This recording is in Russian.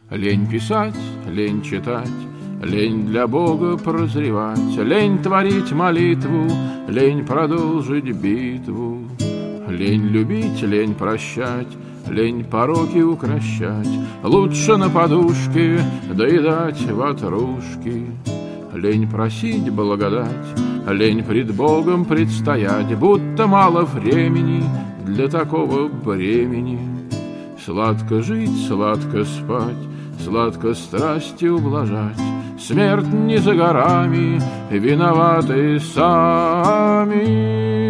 Лень писать, лень читать, лень для Бога прозревать, лень творить молитву, лень продолжить битву. Лень любить, лень прощать, лень пороки укрощать, лучше на подушке доедать ватрушки. Лень просить благодать, лень пред Богом предстоять, будто мало времени для такого бремени. Сладко жить, сладко спать, сладко страсти ублажать, смерть не за горами, виноваты сами.